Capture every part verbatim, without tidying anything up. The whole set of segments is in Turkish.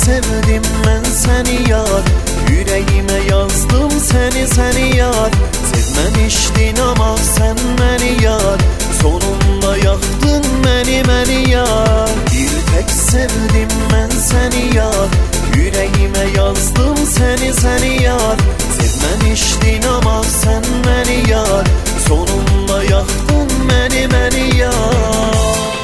sevdim ben seni yar, yüreğime yazdım seni seni yar. Sevmemiştin ama sen beni yar, sonunda yaktın beni beni yar. Bir tek sevdim ben seni yar, yüreğime yazdım seni seni yar. Sevmemiştin ama sen beni yar, sonunda yaktın beni beni yar.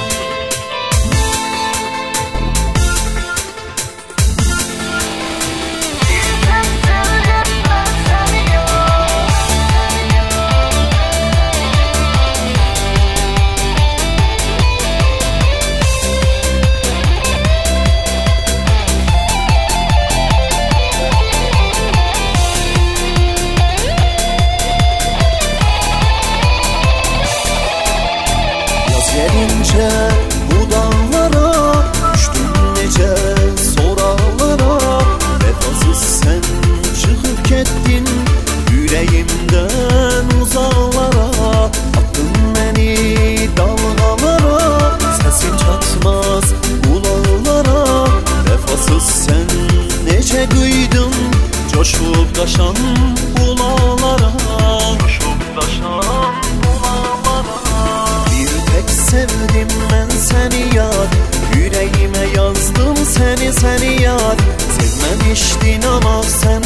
Gelince bu dağlara, düştüm nece soralara. Vefasız sen çıkıp gittin yüreğimden uzaklara. Attın beni dalgalara, sesin çatmaz kulağlara. Vefasız sen nece kıydın coşup taşan bulağlara. Coşup taşan sevdim ben seni yar, yüreğime yazdım seni seni yar. Sevmemiştin ama sen